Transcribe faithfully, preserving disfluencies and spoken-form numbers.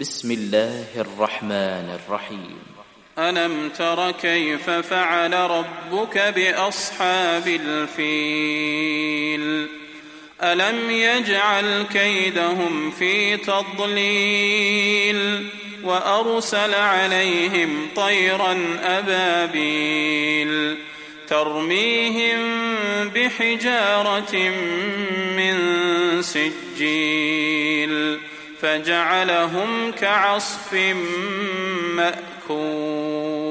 بسم الله الرحمن الرحيم. ألم تر كيف فعل ربك بأصحاب الفيل ألم يجعل كيدهم في تضليل وأرسل عليهم طيرا أبابيل ترميهم بحجارة من سجيل فجعلهم كعصف مأكول.